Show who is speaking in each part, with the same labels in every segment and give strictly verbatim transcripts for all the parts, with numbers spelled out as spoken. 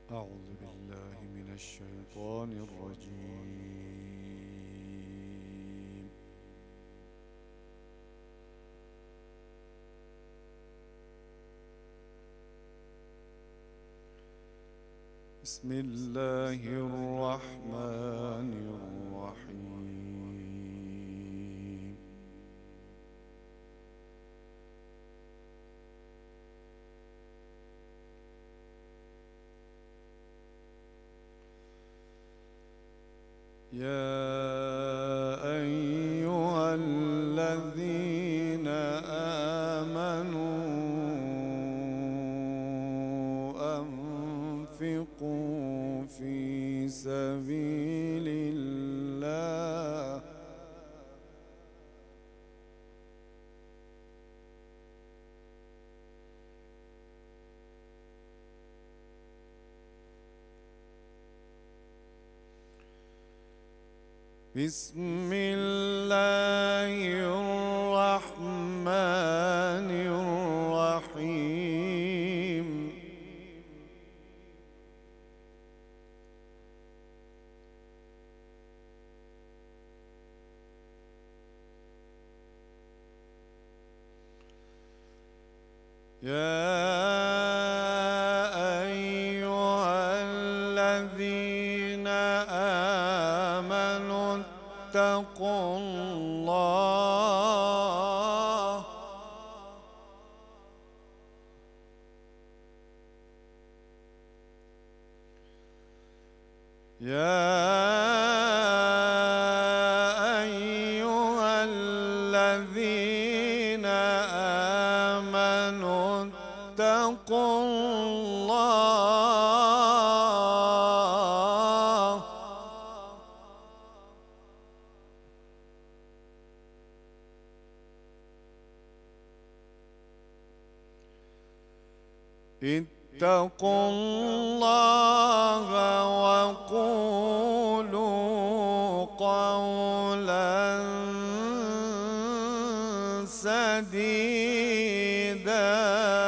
Speaker 1: أعوذ بالله من الشيطان الرجيم. بسم الله الرحمن الرحيم. يا أيها الذين آمنوا أنفقوا في سبيل الله بسم الله الرحمن الرحيم. يا أيها الذين آمنوا اتقوا الله يا أيها الذين آمنوا اتقوا الله اتقوا الله وقولوا قولا سديدا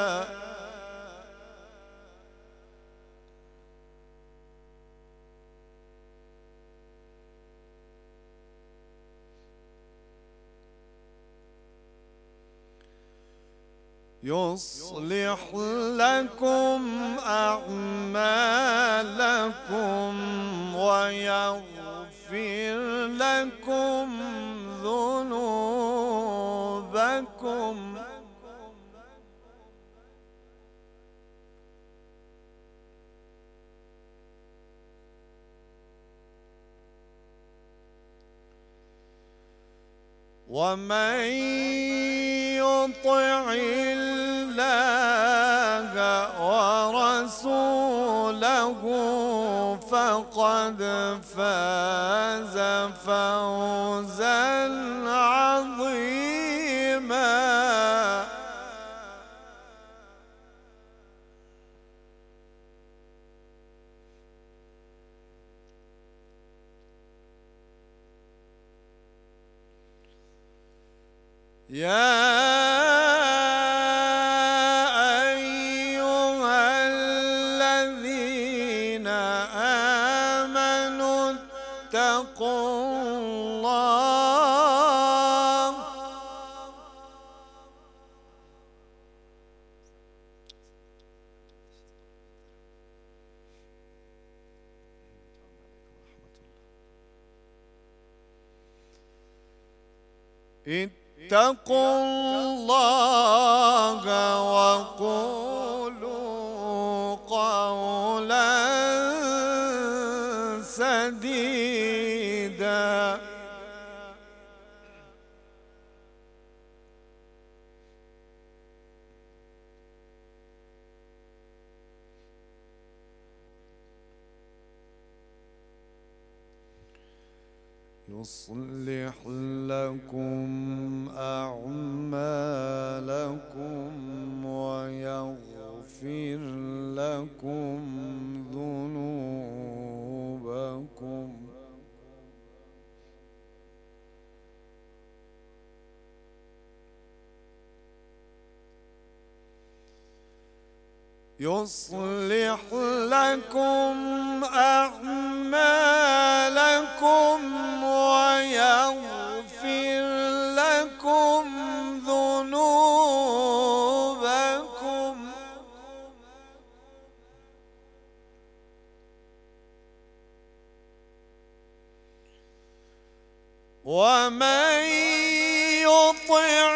Speaker 1: يصلح لكم أعمالكم ويغفر لكم ذنوبكم ومن يطع الله ورسوله فقد فاز فوزا عظيما. يا أيها الذين آمنوا اتقوا الله اتقوا الله وقولوا قولا سديدا يصلح لكم أعمالكم ويغفر لكم ذنوبكم يصلح لكم أعمالكم ويغفر لكم ذنوبكم ومن يطع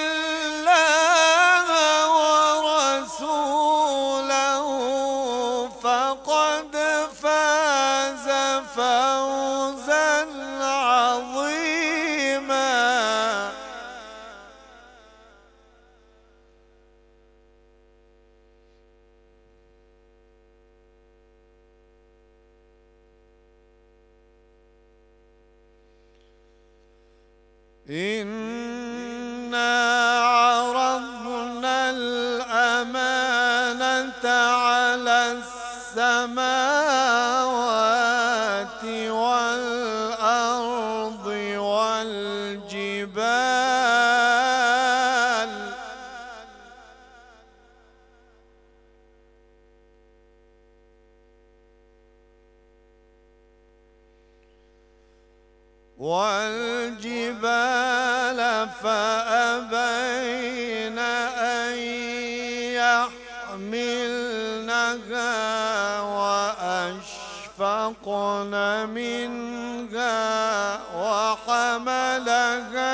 Speaker 1: الله ورسوله فقد فاز فوزا عظيما. إنا عرضنا الأمانة على السماوات والأرض والجبال والجبال فأبين أن يحملنها وأشفقن منها وحملها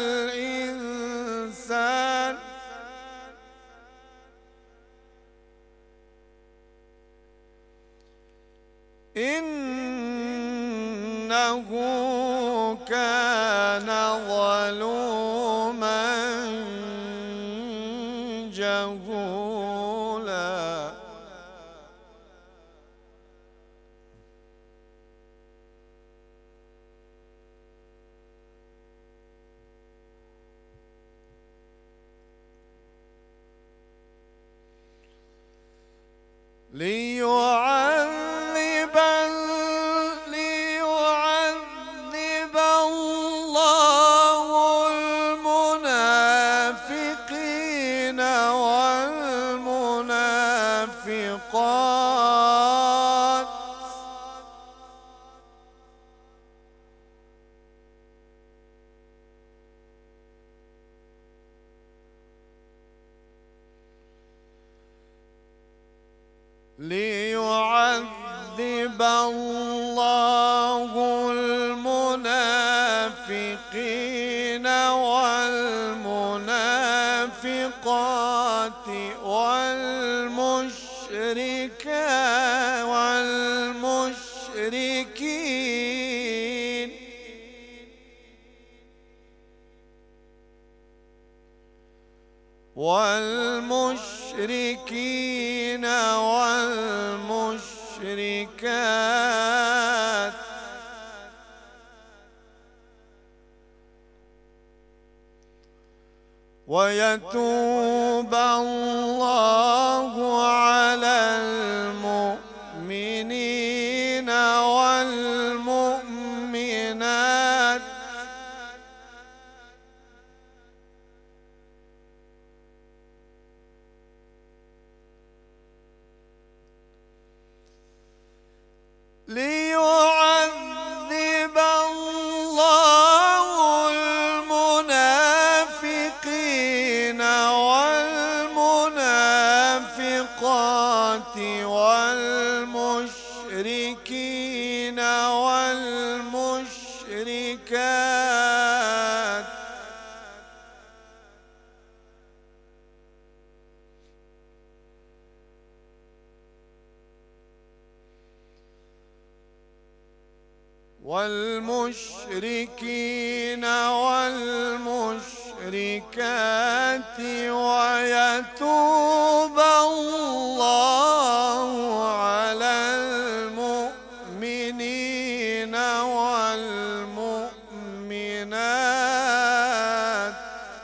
Speaker 1: الإنسان إنه كان ظلوما جهولا. ليعذب ليعذب الله المنافقين والمنافقات ليعذب الله المنافقين والمنافقات والمشركين والمشركين والمشركين والمشركات ويتوب الله على المؤمنين والمؤمنات ليعذب الله المنافقين والمنافقات والمشركين والمشركات والمشركين والمشركات ويتوب الله على المؤمنين والمؤمنات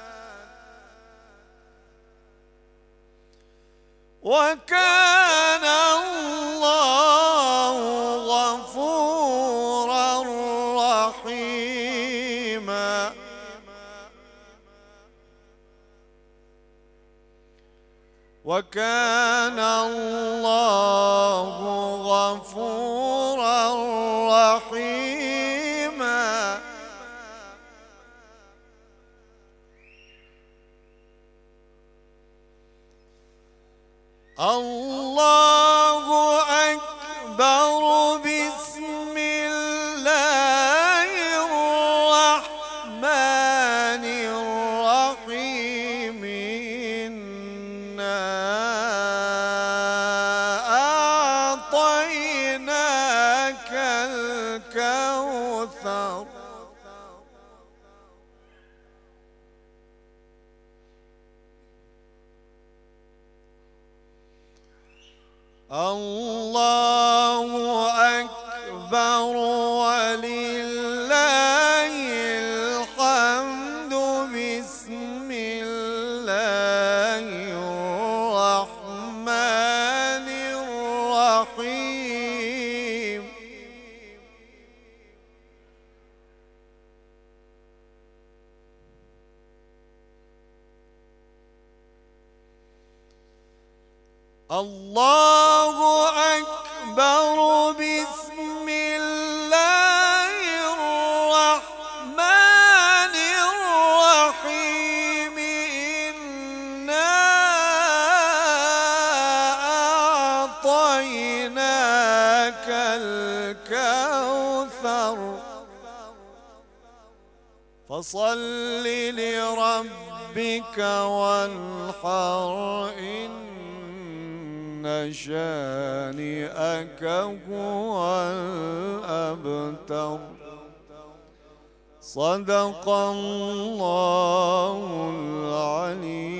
Speaker 1: وكان الله غفورا رحيما. وكان وكان الله غفورا رحيما. الله أكبر. بسم الله الرحمن الرحيم. إنا أعطيناك الكوثر. الله أكبر ولله الحمد. بسم الله الرحمن الرحيم. الله أكبر. بسم الله الرحمن الرحيم. إنا أعطيناك الكوثر فصل لربك وانحر. إن شانئك هو الأبتر. صدق الله العليم.